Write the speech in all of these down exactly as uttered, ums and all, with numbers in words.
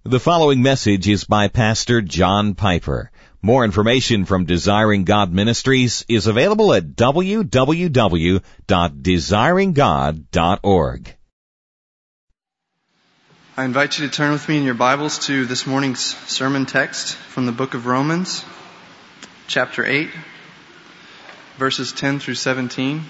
The following message is by Pastor John Piper. More information from Desiring God Ministries is available at w w w dot desiring god dot org. I invite you to turn with me in your Bibles to this morning's sermon text from the book of Romans, chapter eight, verses ten through seventeen.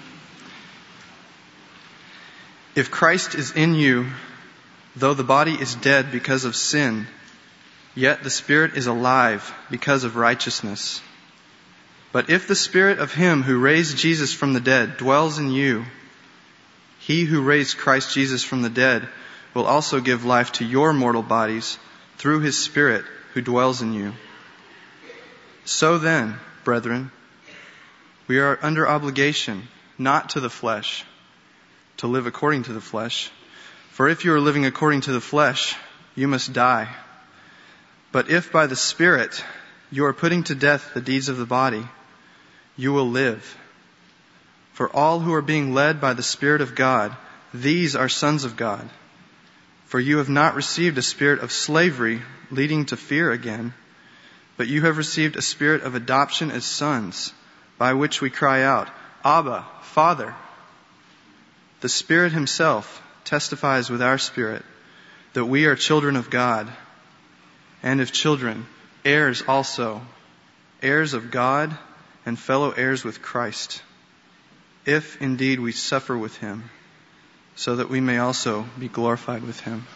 If Christ is in you, though the body is dead because of sin, yet the Spirit is alive because of righteousness. But if the Spirit of Him who raised Jesus from the dead dwells in you, He who raised Christ Jesus from the dead will also give life to your mortal bodies through His Spirit who dwells in you. So then, brethren, we are under obligation, not to the flesh, to live according to the flesh. For if you are living according to the flesh, you must die. But if by the Spirit you are putting to death the deeds of the body, you will live. For all who are being led by the Spirit of God, these are sons of God. For you have not received a spirit of slavery leading to fear again, but you have received a spirit of adoption as sons, by which we cry out, Abba, Father. The Spirit Himself testifies with our spirit that we are children of God, and if children, heirs also, heirs of God and fellow heirs with Christ, if indeed we suffer with Him, so that we may also be glorified with Him.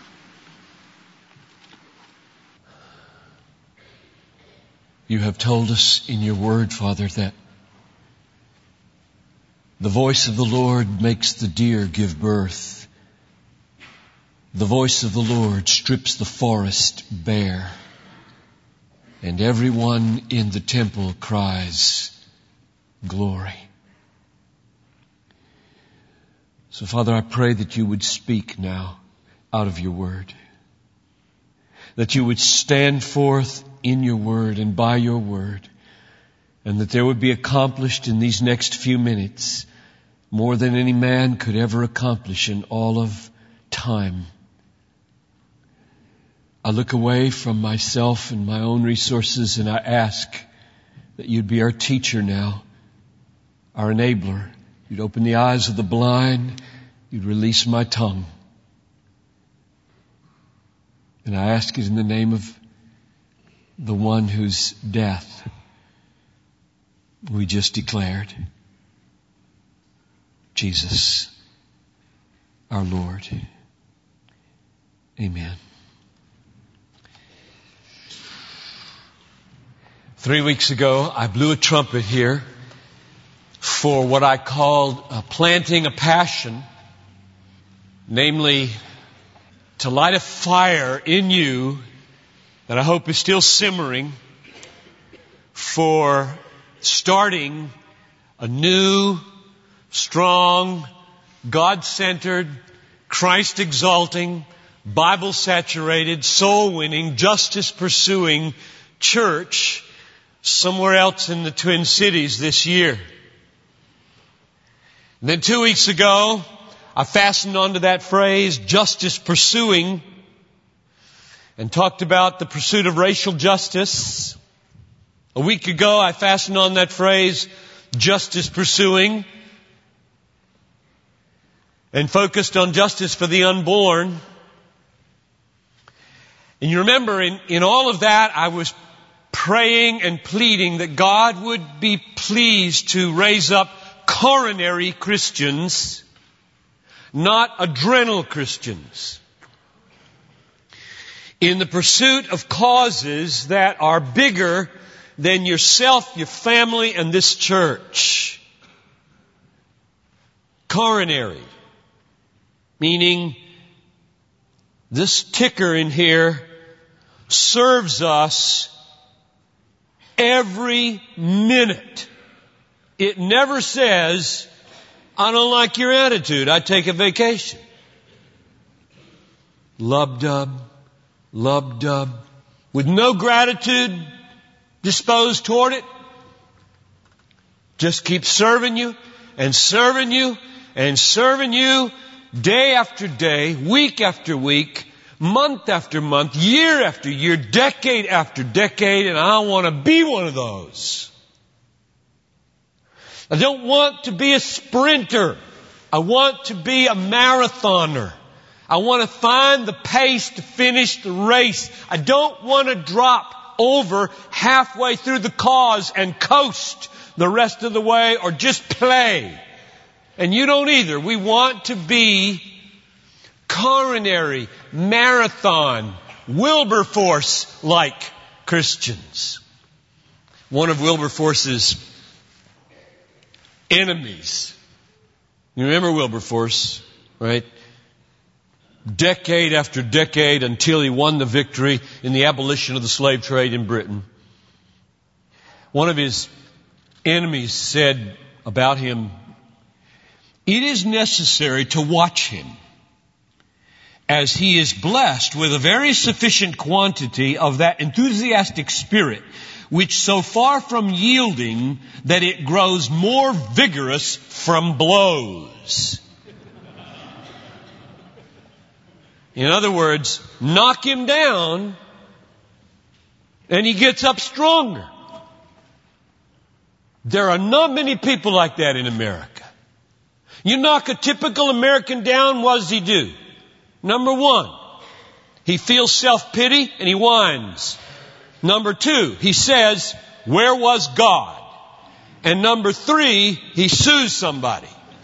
You have told us in your word, Father, that the voice of the Lord makes the deer give birth. The voice of the Lord strips the forest bare, and everyone in the temple cries, glory. So, Father, I pray that you would speak now out of your word, that you would stand forth in your word and by your word, and that there would be accomplished in these next few minutes more than any man could ever accomplish in all of time. I look away from myself and my own resources, and I ask that you'd be our teacher now, our enabler. You'd open the eyes of the blind. You'd release my tongue. And I ask it in the name of the one whose death we just declared, Jesus, our Lord. Amen. Three weeks ago, I blew a trumpet here for what I called uh, planting a passion, namely to light a fire in you that I hope is still simmering for starting a new, strong, God-centered, Christ-exalting, Bible-saturated, soul-winning, justice-pursuing church somewhere else in the Twin Cities this year. And then two weeks ago, I fastened onto that phrase, justice pursuing, and talked about the pursuit of racial justice. A week ago, I fastened on that phrase, justice pursuing, and focused on justice for the unborn. And you remember, in, in all of that, I was praying and pleading that God would be pleased to raise up coronary Christians, not adrenal Christians, in the pursuit of causes that are bigger than yourself, your family, and this church. Coronary, meaning this ticker in here serves us every minute. It never says, I don't like your attitude, I take a vacation. Lub-dub, lub-dub, with no gratitude disposed toward it. Just keep serving you and serving you and serving you day after day, week after week, month after month, year after year, decade after decade, and I want to be one of those. I don't want to be a sprinter. I want to be a marathoner. I want to find the pace to finish the race. I don't want to drop over halfway through the cause and coast the rest of the way or just play. And you don't either. We want to be coronary, marathon, Wilberforce-like Christians. One of Wilberforce's enemies. You remember Wilberforce, right? Decade after decade until he won the victory in the abolition of the slave trade in Britain. One of his enemies said about him, "It is necessary to watch him, as he is blessed with a very sufficient quantity of that enthusiastic spirit, which so far from yielding that it grows more vigorous from blows." In other words, knock him down and he gets up stronger. There are not many people like that in America. You knock a typical American down, what does he do? Number one, he feels self-pity and he whines. Number two, he says, "Where was God?" And number three, he sues somebody.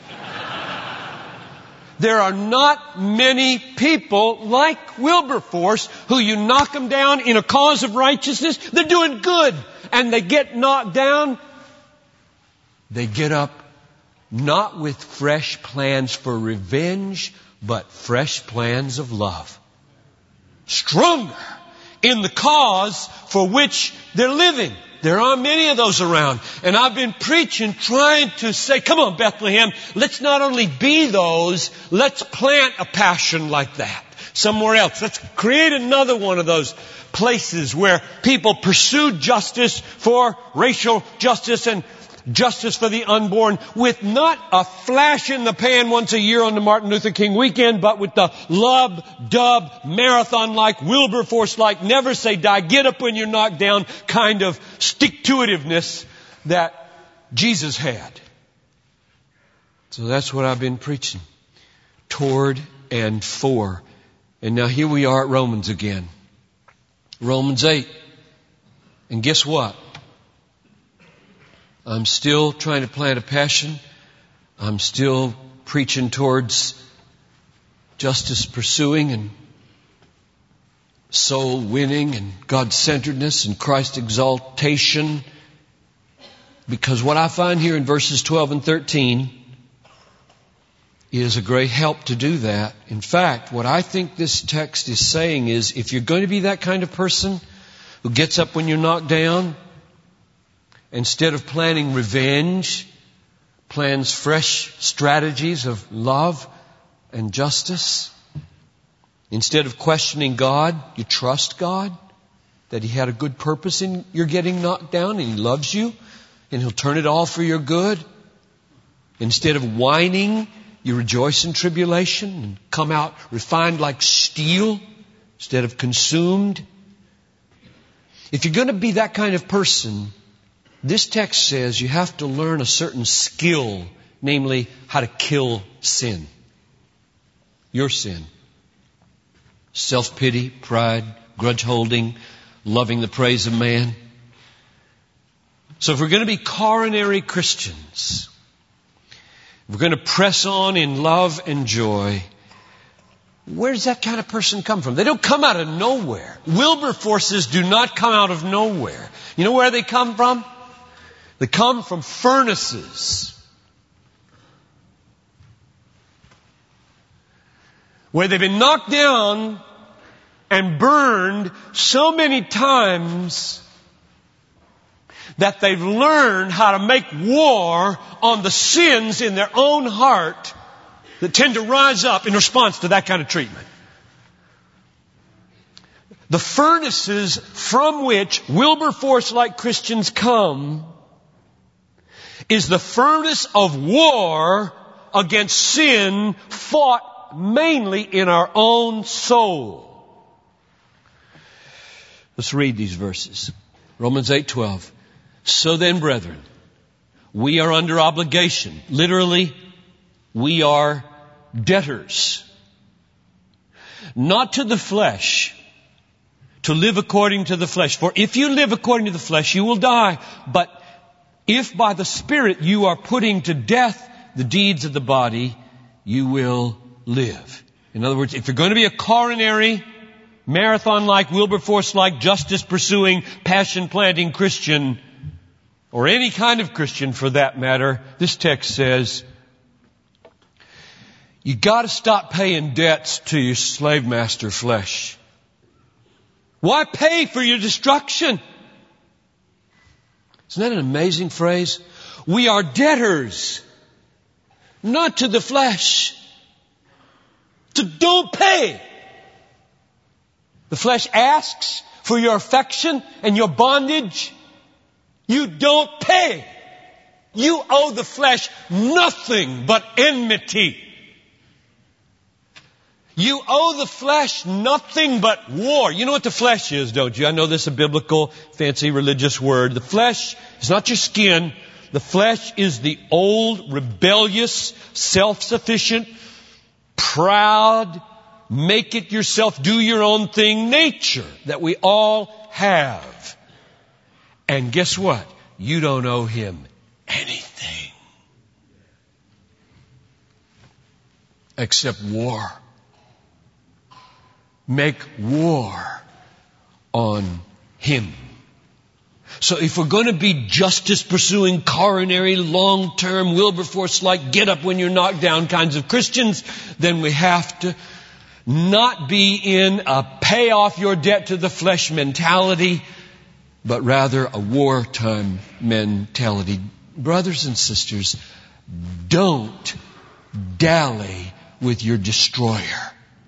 There are not many people like Wilberforce who you knock them down in a cause of righteousness. They're doing good. And they get knocked down. They get up not with fresh plans for revenge, but fresh plans of love. Stronger in the cause for which they're living. There aren't many of those around. And I've been preaching, trying to say, come on, Bethlehem, let's not only be those, let's plant a passion like that somewhere else. Let's create another one of those places where people pursue justice for racial justice and justice for the unborn, with not a flash in the pan once a year on the Martin Luther King weekend, but with the lub-dub, marathon-like, Wilberforce-like, never say die, get up when you're knocked down kind of stick-to-itiveness that Jesus had. So that's what I've been preaching. Toward and for. And now here we are at Romans again. Romans eight. And guess what? I'm still trying to plant a passion. I'm still preaching towards justice pursuing and soul winning and God-centeredness and Christ exaltation. Because what I find here in verses twelve and thirteen is a great help to do that. In fact, what I think this text is saying is, if you're going to be that kind of person who gets up when you're knocked down, instead of planning revenge, plans fresh strategies of love and justice. Instead of questioning God, you trust God, that He had a good purpose in your getting knocked down and He loves you and He'll turn it all for your good. Instead of whining, you rejoice in tribulation and come out refined like steel instead of consumed. If you're going to be that kind of person, this text says you have to learn a certain skill, namely how to kill sin. Your sin. Self-pity, pride, grudge-holding, loving the praise of man. So if we're going to be coronary Christians, if we're going to press on in love and joy, where does that kind of person come from? They don't come out of nowhere. Wilberforces do not come out of nowhere. You know where they come from? They come from furnaces where they've been knocked down and burned so many times that they've learned how to make war on the sins in their own heart that tend to rise up in response to that kind of treatment. The furnaces from which Wilberforce-like Christians come is the furnace of war against sin fought mainly in our own soul. Let's read these verses. Romans eight twelve. So then, brethren, we are under obligation. Literally, we are debtors. Not to the flesh, to live according to the flesh. For if you live according to the flesh, you will die. But if by the Spirit you are putting to death the deeds of the body, you will live. In other words, if you're going to be a coronary, marathon-like, Wilberforce-like, justice-pursuing, passion-planting Christian, or any kind of Christian for that matter, this text says, you got to stop paying debts to your slave master flesh. Why pay for your destruction? Isn't that an amazing phrase? We are debtors, not to the flesh. So don't pay. The flesh asks for your affection and your bondage. You don't pay. You owe the flesh nothing but enmity. You owe the flesh nothing but war. You know what the flesh is, don't you? I know this is a biblical, fancy religious word. The flesh is not your skin. The flesh is the old, rebellious, self-sufficient, proud, make it yourself, do your own thing nature that we all have. And guess what? You don't owe him anything except war. Make war on him. So if we're going to be justice-pursuing, coronary, long-term, Wilberforce-like, get-up-when-you're-knocked-down kinds of Christians, then we have to not be in a pay-off-your-debt-to-the-flesh mentality, but rather a wartime mentality. Brothers and sisters, don't dally with your destroyer.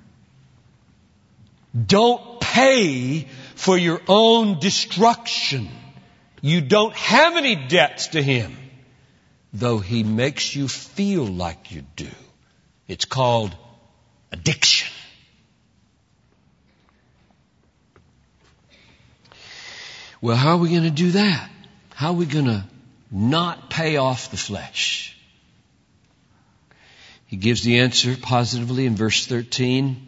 Don't pay for your own destruction. You don't have any debts to him, though he makes you feel like you do. It's called addiction. Well, how are we going to do that? How are we going to not pay off the flesh? He gives the answer positively in verse thirteen.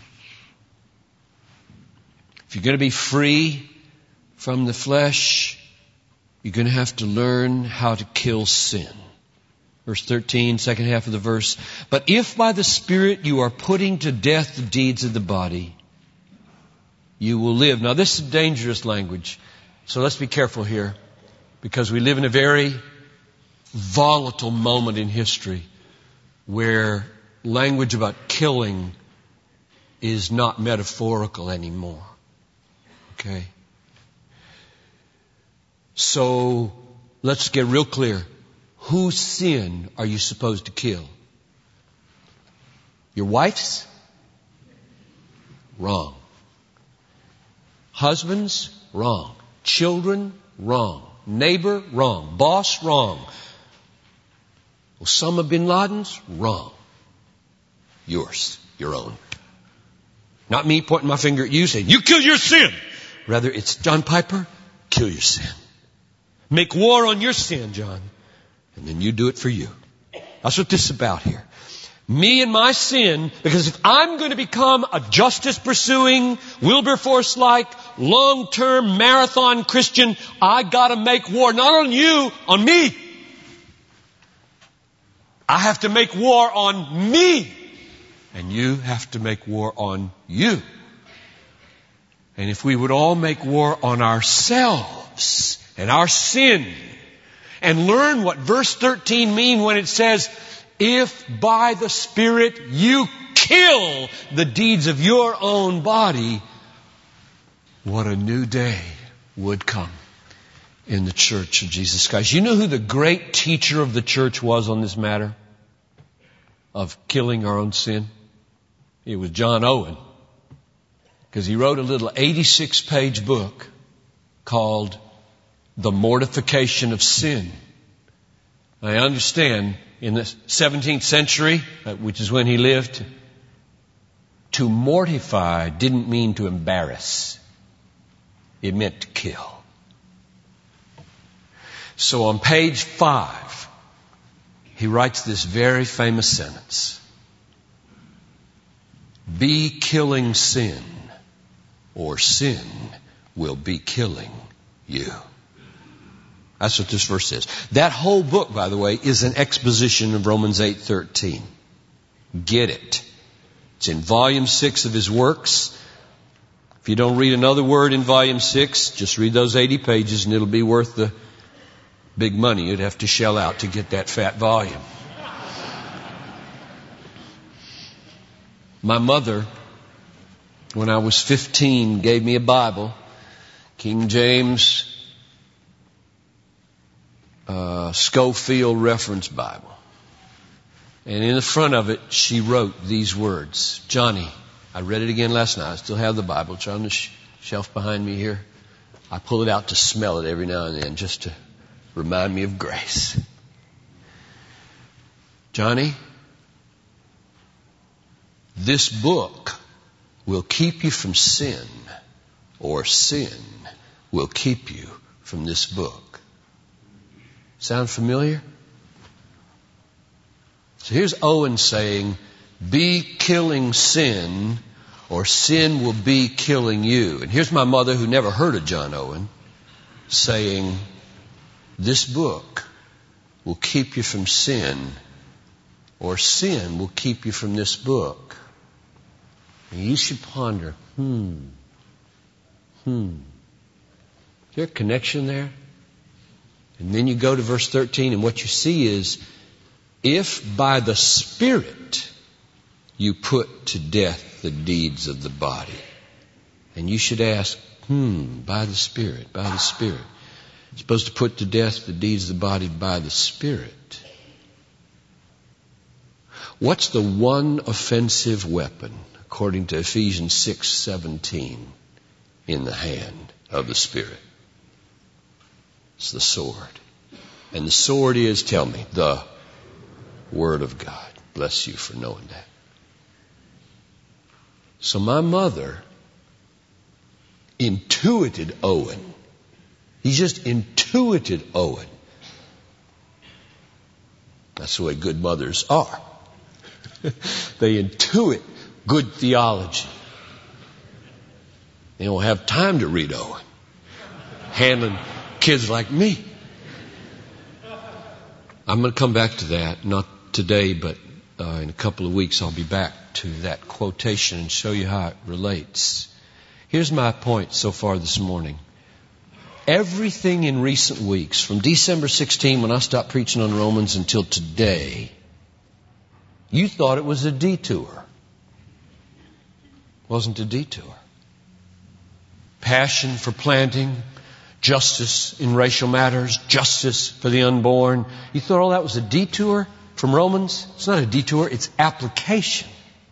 If you're going to be free from the flesh, you're going to have to learn how to kill sin. Verse thirteen, second half of the verse. But if by the Spirit you are putting to death the deeds of the body, you will live. Now this is dangerous language. So let's be careful here, because we live in a very volatile moment in history where language about killing is not metaphorical anymore. Okay? So let's get real clear. Whose sin are you supposed to kill? Your wife's? Wrong. Husbands? Wrong. Children? Wrong. Neighbor? Wrong. Boss? Wrong. Osama bin Laden's? Wrong. Yours. Your own. Not me pointing my finger at you saying, you kill your sin. Rather, it's John Piper, kill your sin. Make war on your sin, John. And then you do it for you. That's what this is about here. Me and my sin, because if I'm going to become a justice-pursuing, Wilberforce-like, long-term marathon Christian, I gotta make war, not on you, on me. I have to make war on me. And you have to make war on you. And if we would all make war on ourselves and our sin and learn what verse thirteen means when it says, if by the Spirit you kill the deeds of your own body, what a new day would come in the church of Jesus Christ. You know who the great teacher of the church was on this matter of killing our own sin? It was John Owen. Because he wrote a little eighty-six page book called The Mortification of Sin. I understand in the seventeenth century, which is when he lived, to mortify didn't mean to embarrass. It meant to kill. So on page five, he writes this very famous sentence. Be killing sin, or sin will be killing you. That's what this verse says. That whole book, by the way, is an exposition of Romans eight thirteen. Get it. It's in volume six of his works. If you don't read another word in volume six, just read those eighty pages and it'll be worth the big money you'd have to shell out to get that fat volume. My mother, when I was fifteen, gave me a Bible, King James uh, Schofield Reference Bible. And in the front of it, she wrote these words. Johnny, I read it again last night. I still have the Bible. It's on the sh- shelf behind me here. I pull it out to smell it every now and then just to remind me of grace. Johnny, this book will keep you from sin, or sin will keep you from this book. Sound familiar? So here's Owen saying, be killing sin, or sin will be killing you. And here's my mother, who never heard of John Owen, saying, this book will keep you from sin, or sin will keep you from this book. And you should ponder, hmm, hmm. Is there a connection there? And then you go to verse thirteen, and what you see is, if by the Spirit you put to death the deeds of the body. And you should ask, hmm, by the Spirit, by the Spirit. You're supposed to put to death the deeds of the body by the Spirit. What's the one offensive weapon, according to Ephesians six seventeen, in the hand of the Spirit? It's the sword. And the sword is, tell me, the Word of God. Bless you for knowing that. So my mother intuited Owen. He just intuited Owen. That's the way good mothers are. They intuit good theology. They don't have time to read Owen. Handling kids like me. I'm going to come back to that, not today, but uh, in a couple of weeks I'll be back to that quotation and show you how it relates. Here's my point so far this morning. Everything in recent weeks, from December sixteenth when I stopped preaching on Romans until today, you thought it was a detour. It wasn't a detour. Passion for planting, justice in racial matters, justice for the unborn. You thought all that was a detour from Romans? It's not a detour, it's application.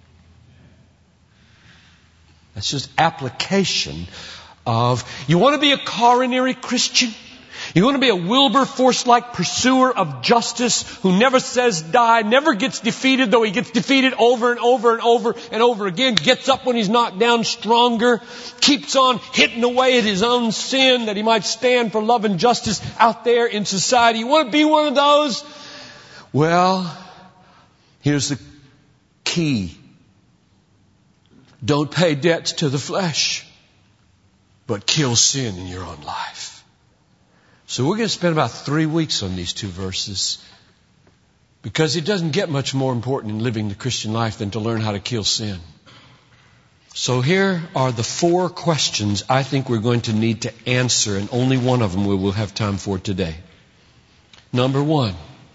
That's just application of, you want to be a coronary Christian? You want to be a Wilberforce-like pursuer of justice who never says die, never gets defeated, though he gets defeated over and over and over and over again, gets up when he's knocked down stronger, keeps on hitting away at his own sin that he might stand for love and justice out there in society. You want to be one of those? Well, here's the key. Don't pay debts to the flesh, but kill sin in your own life. So we're going to spend about three weeks on these two verses, because it doesn't get much more important in living the Christian life than to learn how to kill sin. So here are the four questions I think we're going to need to answer, and only one of them we will have time for today. Number one,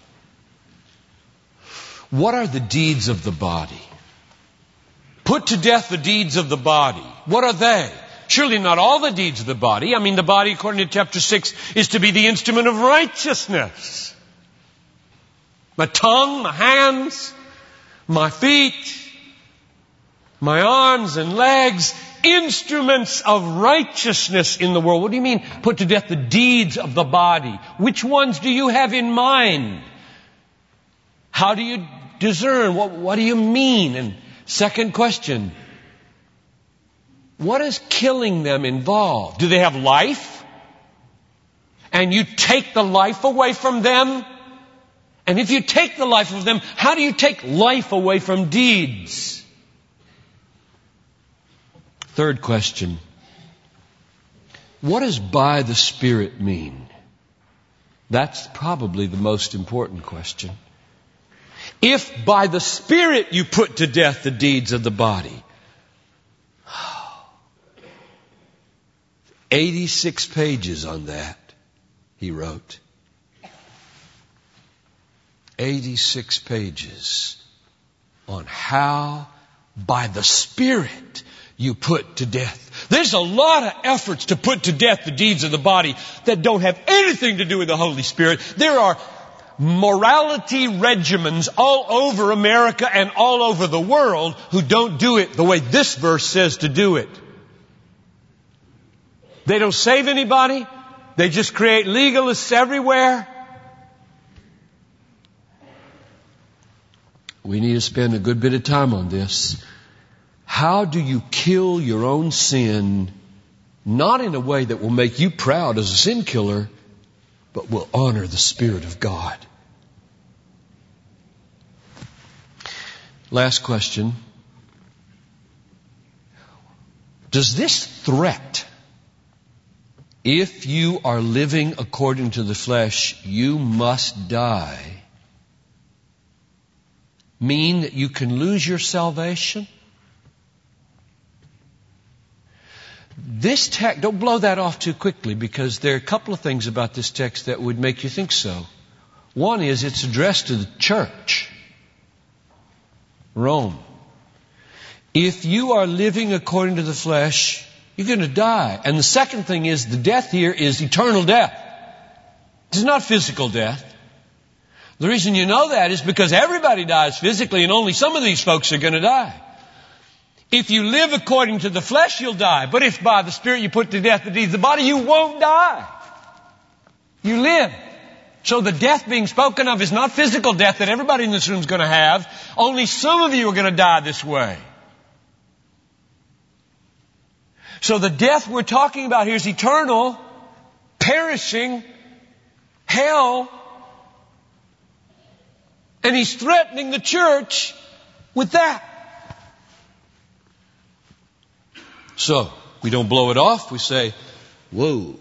what are the deeds of the body? Put to death the deeds of the body. What are they? Surely not all the deeds of the body. I mean, the body, according to chapter six, is to be the instrument of righteousness. My tongue, my hands, my feet, my arms and legs, instruments of righteousness in the world. What do you mean, put to death the deeds of the body? Which ones do you have in mind? How do you discern? What, what do you mean? And second question, What is killing them involved? Do they have life? And you take the life away from them? And if you take the life of them, how do you take life away from deeds? Third question. What does by the Spirit mean? That's probably the most important question. If by the Spirit you put to death the deeds of the body. eighty-six pages on that, he wrote. eighty-six pages on how by the Spirit you put to death. There's a lot of efforts to put to death the deeds of the body that don't have anything to do with the Holy Spirit. There are morality regimens all over America and all over the world who don't do it the way this verse says to do it. They don't save anybody. They just create legalists everywhere. We need to spend a good bit of time on this. How do you kill your own sin, not in a way that will make you proud as a sin killer, but will honor the Spirit of God? Last question. Does this threat, if you are living according to the flesh, you must die, mean that you can lose your salvation? This text, don't blow that off too quickly, because there are a couple of things about this text that would make you think so. One is it's addressed to the church, Rome. If you are living according to the flesh, you're going to die. And the second thing is the death here is eternal death. It's not physical death. The reason you know that is because everybody dies physically, and only some of these folks are going to die. If you live according to the flesh, you'll die. But if by the Spirit you put to death the deeds of the body, you won't die. You live. So the death being spoken of is not physical death that everybody in this room is going to have. Only some of you are going to die this way. So the death we're talking about here is eternal, perishing, hell. And he's threatening the church with that. So, we don't blow it off. We say, whoa.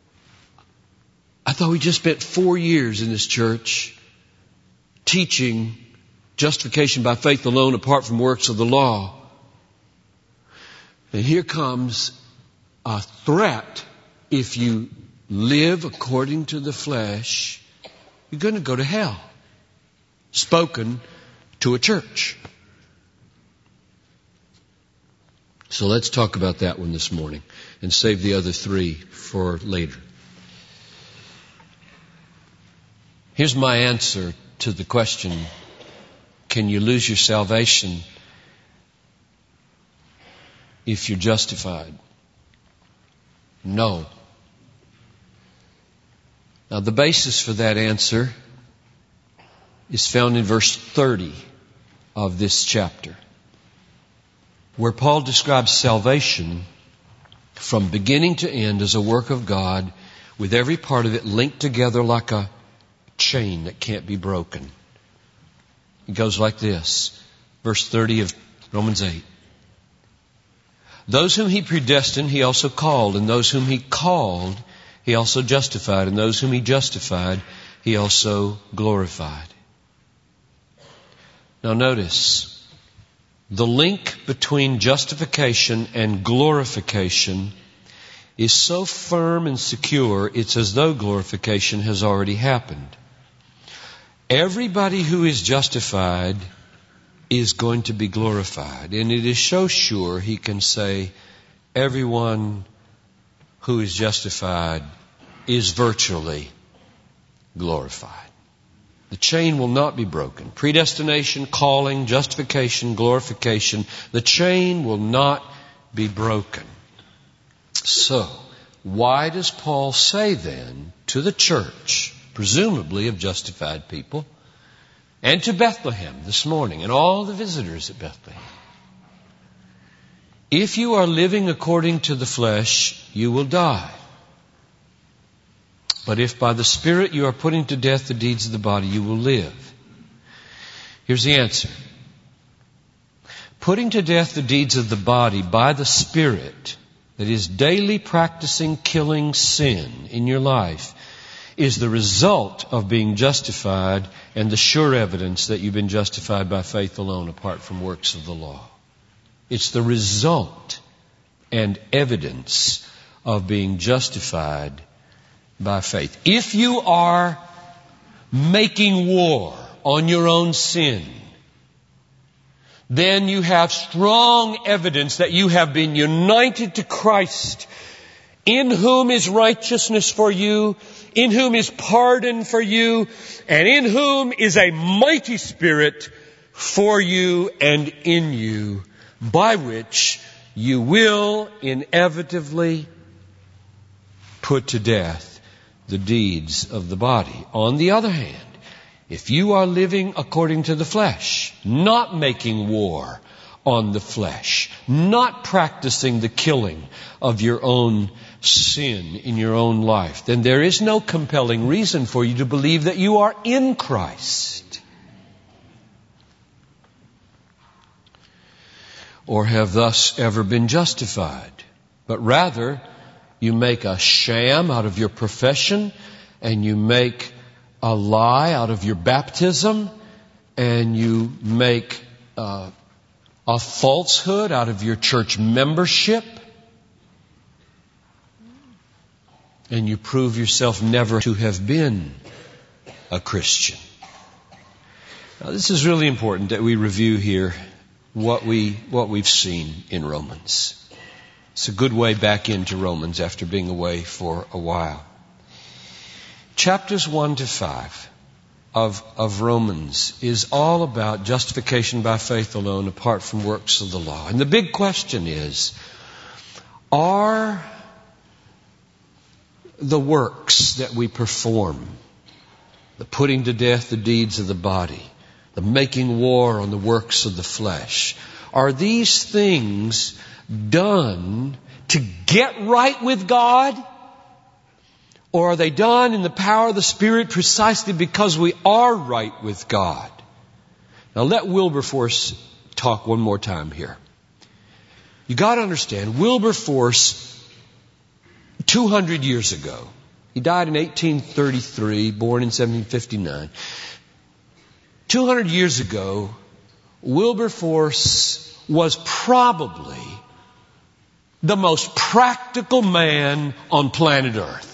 I thought we just spent four years in this church teaching justification by faith alone apart from works of the law. And here comes a threat. If you live according to the flesh, you're going to go to hell. Spoken to a church. So let's talk about that one this morning and save the other three for later. Here's my answer to the question, can you lose your salvation if you're justified? No. Now the basis for that answer is found in verse thirty of this chapter, where Paul describes salvation from beginning to end as a work of God, with every part of it linked together like a chain that can't be broken. It goes like this, verse thirty of Romans eight. Those whom he predestined, he also called, and those whom he called, he also justified, and those whom he justified, he also glorified. Now notice, the link between justification and glorification is so firm and secure, it's as though glorification has already happened. Everybody who is justified is going to be glorified. And it is so sure he can say, everyone who is justified is virtually glorified. The chain will not be broken. Predestination, calling, justification, glorification. The chain will not be broken. So, why does Paul say then to the church, presumably of justified people, and to Bethlehem this morning and all the visitors at Bethlehem, If you are living according to the flesh, you will die. But if by the Spirit you are putting to death the deeds of the body, you will live. Here's the answer. Putting to death the deeds of the body by the Spirit, that is daily practicing killing sin in your life, is the result of being justified and the sure evidence that you've been justified by faith alone apart from works of the law. It's the result and evidence of being justified by faith. If you are making war on your own sin, then you have strong evidence that you have been united to Christ, in whom is righteousness for you, in whom is pardon for you, and in whom is a mighty Spirit for you and in you, by which you will inevitably put to death the deeds of the body. On the other hand, if you are living according to the flesh, not making war on the flesh, not practicing the killing of your own sin in your own life, then there is no compelling reason for you to believe that you are in Christ, or have thus ever been justified. But rather, you make a sham out of your profession, and you make a lie out of your baptism, and you make uh, a falsehood out of your church membership, and you prove yourself never to have been a Christian. Now, this is really important that we review here what we what we've seen in Romans. It's a good way back into Romans after being away for a while. Chapters one to five of, of Romans is all about justification by faith alone, apart from works of the law. And the big question is, are the works that we perform, the putting to death the deeds of the body, the making war on the works of the flesh, are these things done to get right with God? Or are they done in the power of the Spirit precisely because we are right with God? Now let Wilberforce talk one more time here. You got to understand, Wilberforce, two hundred years ago, he died in eighteen thirty-three, born in seventeen fifty-nine. two hundred years ago, Wilberforce was probably the most practical man on planet Earth.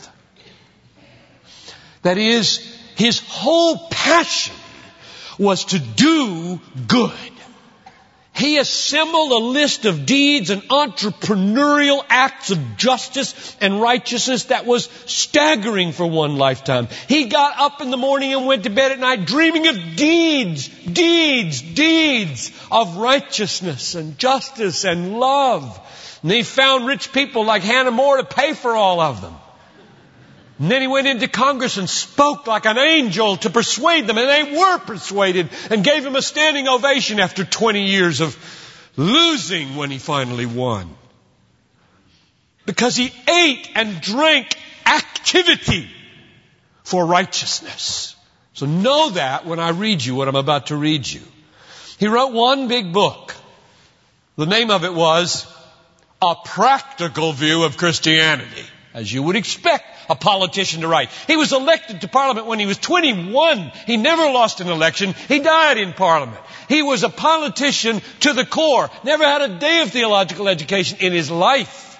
That is, his whole passion was to do good. He assembled a list of deeds and entrepreneurial acts of justice and righteousness that was staggering for one lifetime. He got up in the morning and went to bed at night dreaming of deeds, deeds, deeds of righteousness and justice and love. And he found rich people like Hannah More to pay for all of them. And then he went into Congress and spoke like an angel to persuade them, and they were persuaded and gave him a standing ovation after twenty years of losing when he finally won. Because he ate and drank activity for righteousness. So know that when I read you what I'm about to read you. He wrote one big book. The name of it was A Practical View of Christianity, as you would expect a politician to write. He was elected to Parliament when he was twenty-one. He never lost an election. He died in Parliament. He was a politician to the core. Never had a day of theological education in his life.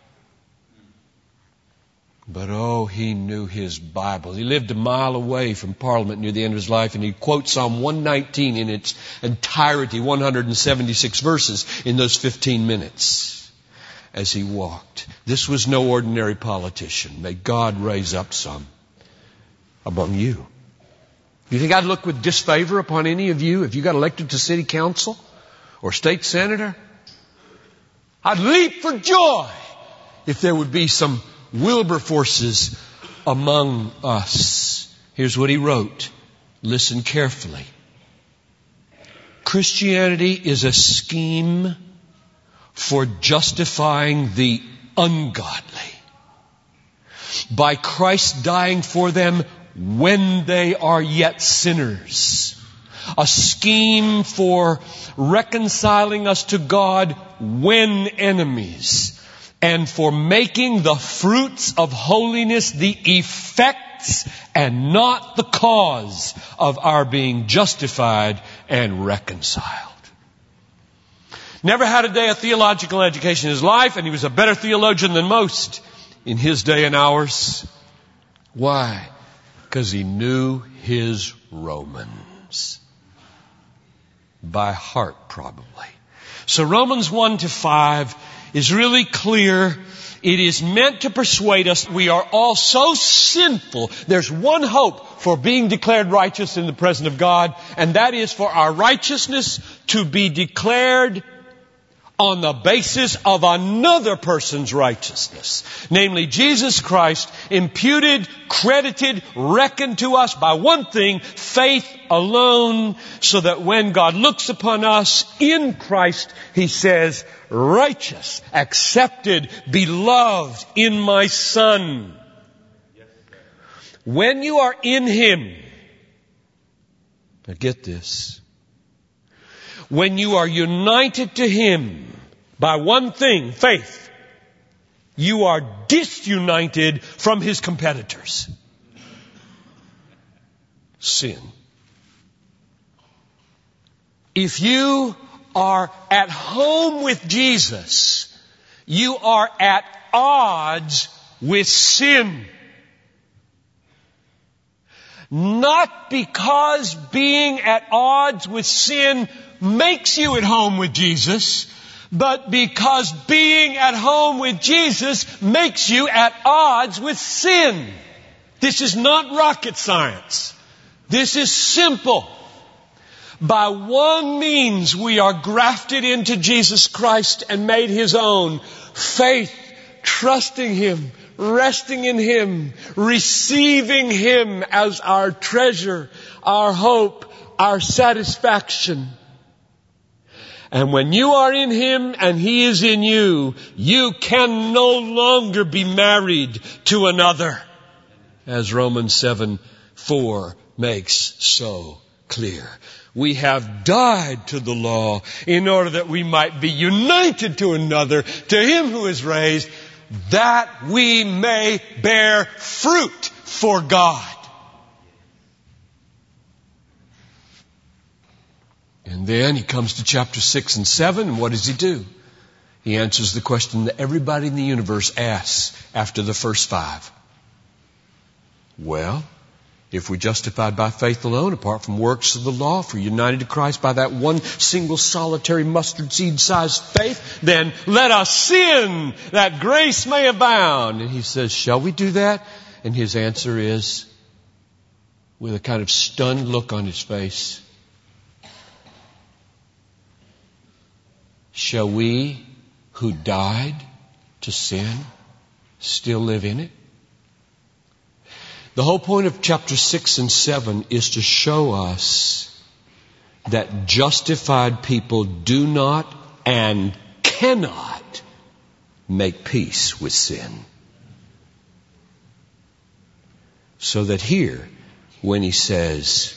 But oh, he knew his Bible. He lived a mile away from Parliament near the end of his life, and he quotes Psalm one nineteen in its entirety, one hundred seventy-six verses in those fifteen minutes. As he walked. This was no ordinary politician. May God raise up some among you. You think I'd look with disfavor upon any of you if you got elected to city council or state senator? I'd leap for joy if there would be some Wilberforces among us. Here's what he wrote. Listen carefully. Christianity is a scheme for justifying the ungodly, by Christ dying for them when they are yet sinners. A scheme for reconciling us to God when enemies, and for making the fruits of holiness the effects and not the cause of our being justified and reconciled. Never had a day of theological education in his life, and he was a better theologian than most in his day and ours. Why? Because he knew his Romans. By heart, probably. So Romans one to five is really clear. It is meant to persuade us we are all so sinful. There's one hope for being declared righteous in the presence of God, and that is for our righteousness to be declared on the basis of another person's righteousness. Namely, Jesus Christ, imputed, credited, reckoned to us by one thing, faith alone, so that when God looks upon us in Christ, He says, righteous, accepted, beloved in my Son. When you are in Him, now get this, when you are united to Him by one thing, faith, you are disunited from His competitors. Sin. If you are at home with Jesus, you are at odds with sin. Not because being at odds with sin makes you at home with Jesus, but because being at home with Jesus makes you at odds with sin. This is not rocket science. This is simple. By one means we are grafted into Jesus Christ and made His own. Faith, trusting Him, resting in Him, receiving Him as our treasure, our hope, our satisfaction. And when you are in Him and He is in you, you can no longer be married to another, as Romans seven four makes so clear. We have died to the law in order that we might be united to another, to Him who is raised, that we may bear fruit for God. And then he comes to chapter six and seven, and what does he do? He answers the question that everybody in the universe asks after the first five. Well, if we're justified by faith alone, apart from works of the law, if we're united to Christ by that one single solitary mustard seed-sized faith, then let us sin that grace may abound. And he says, shall we do that? And his answer is, with a kind of stunned look on his face, shall we who died to sin still live in it? The whole point of chapter six and seven is to show us that justified people do not and cannot make peace with sin. So that here, when he says,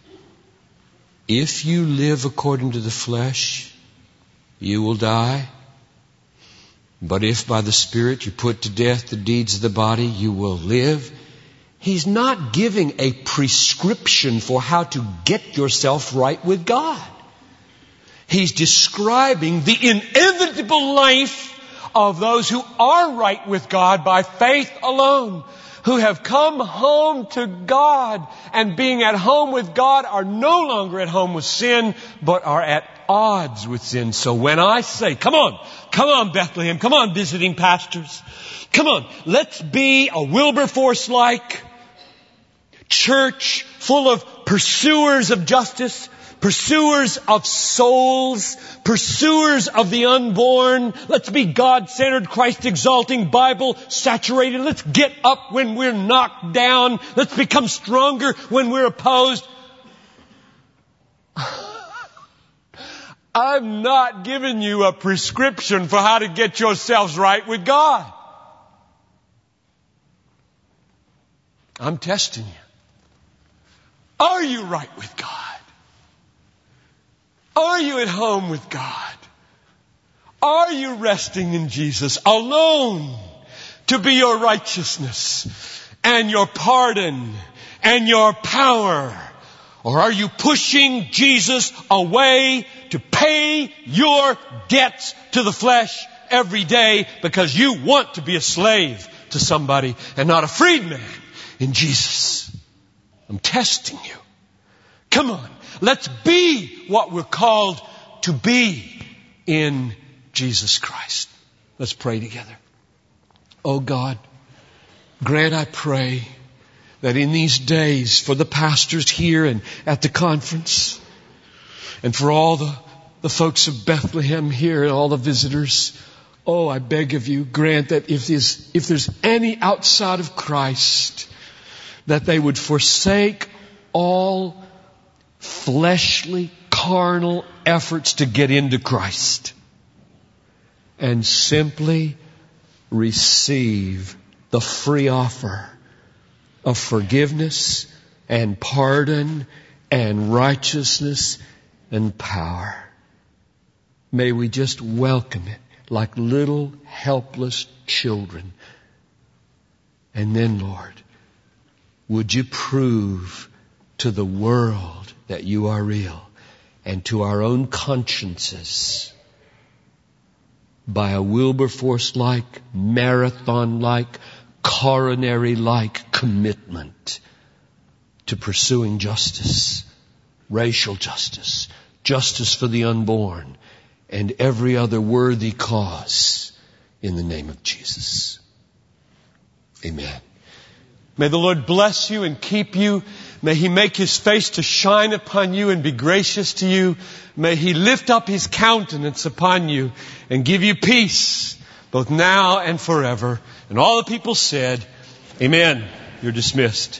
if you live according to the flesh, you will die. But if by the Spirit you put to death the deeds of the body, you will live. He's not giving a prescription for how to get yourself right with God. He's describing the inevitable life of those who are right with God by faith alone, who have come home to God, and being at home with God are no longer at home with sin, but are at odds with sin. So when I say, come on, come on Bethlehem, come on visiting pastors, come on, let's be a Wilberforce-like church full of pursuers of justice, pursuers of souls, pursuers of the unborn. Let's be God-centered, Christ-exalting, Bible-saturated. Let's get up when we're knocked down. Let's become stronger when we're opposed. I'm not giving you a prescription for how to get yourselves right with God. I'm testing you. Are you right with God? Are you at home with God? Are you resting in Jesus alone to be your righteousness and your pardon and your power? Or are you pushing Jesus away to pay your debts to the flesh every day because you want to be a slave to somebody and not a freedman in Jesus? I'm testing you. Come on, let's be what we're called to be in Jesus Christ. Let's pray together. Oh God, grant, I pray, that in these days for the pastors here and at the conference, and for all the, the folks of Bethlehem here and all the visitors, oh, I beg of you, grant that if there's, if there's any outside of Christ, that they would forsake all fleshly, carnal efforts to get into Christ and simply receive the free offer of forgiveness and pardon and righteousness and power. May we just welcome it like little helpless children. And then, Lord, would you prove to the world that you are real, and to our own consciences by a Wilberforce-like, marathon-like, coronary-like commitment to pursuing justice, racial justice, justice for the unborn, and every other worthy cause in the name of Jesus. Amen. May the Lord bless you and keep you. May He make His face to shine upon you and be gracious to you. May He lift up His countenance upon you and give you peace, both now and forever. And all the people said, Amen. You're dismissed.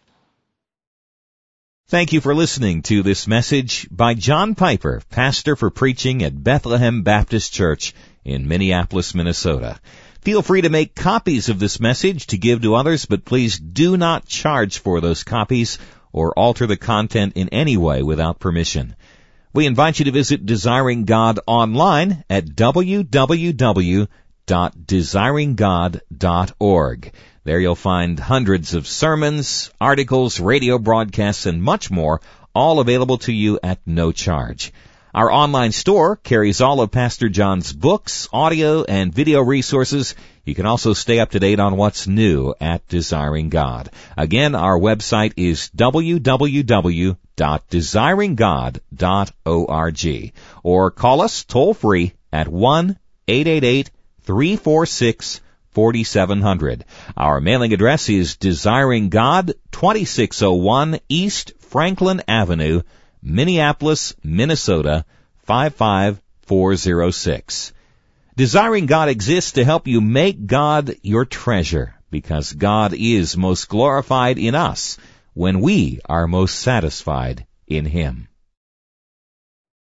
Thank you for listening to this message by John Piper, pastor for preaching at Bethlehem Baptist Church in Minneapolis, Minnesota. Feel free to make copies of this message to give to others, but please do not charge for those copies or alter the content in any way without permission. We invite you to visit Desiring God online at w w w dot desiring god dot org. There you'll find hundreds of sermons, articles, radio broadcasts, and much more, all available to you at no charge. Our online store carries all of Pastor John's books, audio, and video resources. You can also stay up to date on what's new at Desiring God. Again, our website is w w w dot desiring god dot org. Or call us toll-free at one eight eight eight, three four six, four seven zero zero. Our mailing address is Desiring God, twenty-six oh one East Franklin Avenue, Minneapolis, Minnesota, five five four zero six. Desiring God exists to help you make God your treasure, because God is most glorified in us when we are most satisfied in Him.